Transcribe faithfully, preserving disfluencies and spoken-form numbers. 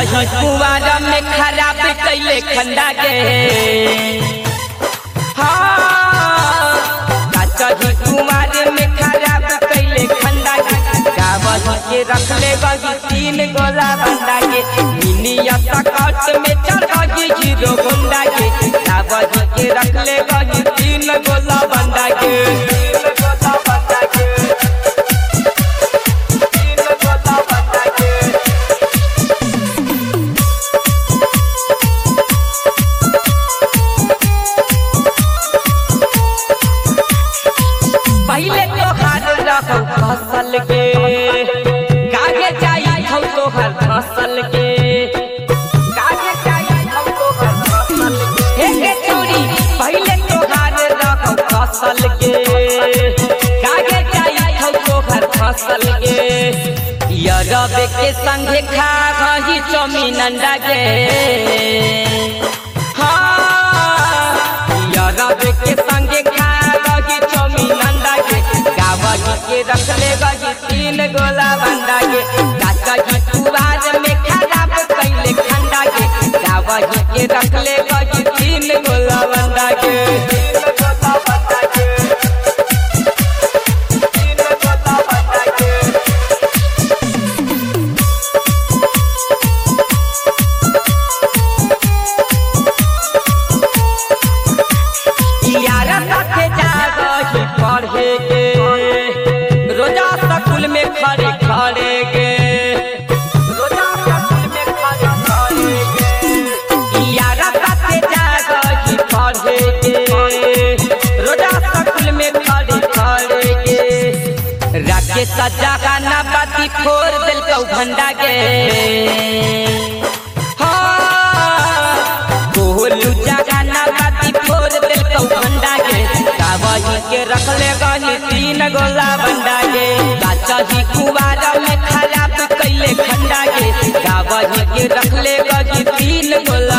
ही कुंवार में खराब कैले खंडा के हाँ ही कुंवार में खराब कैले खंडा के गावल के रखले गई तीन गोला बंदा के मिनिया सकट में चढ़ गई हीरो होंडा के गावल के रखले गई तीन गोला बंदा के पहले तो हार रखो फसल के कागे चाहिए हम तो हर फसल के कागे चाहिए हम तो हर फसल के हे चोरी पहले तो हार रखो फसल के कागे चाहिए हम तो हर फसल के यरब के संगे खा गई चौमीन अंडा के हाँ यरब के संगे खा गई चौमीन अंडा के के रखले गई तीन गोला बंदा के काका जी कुवार में खराब कैले खंडा के गावा जी के रखले गई तीन गोला बंदा के तीन गोला बंदा के तीन गोला बंदा के यारा साथे जा गई पढ़े के रोजा स्कूल में खड़े खड़े गे रोजा स्कूल में खड़े खड़े गे यारा साथे जा गई पढ़े गे रोजा स्कूल में खड़े खड़े गे राके सजा गाना बाती फोड़ दिल कौ भंडा गे हाँ कोहलू जगाना बाती फोड़ दिल कौ भंडा गे कावही के रखले गई तीन गोला बंदा के काचा ही कुवार में खराब कैले खंडा के गावही के रखले गई तीन गोला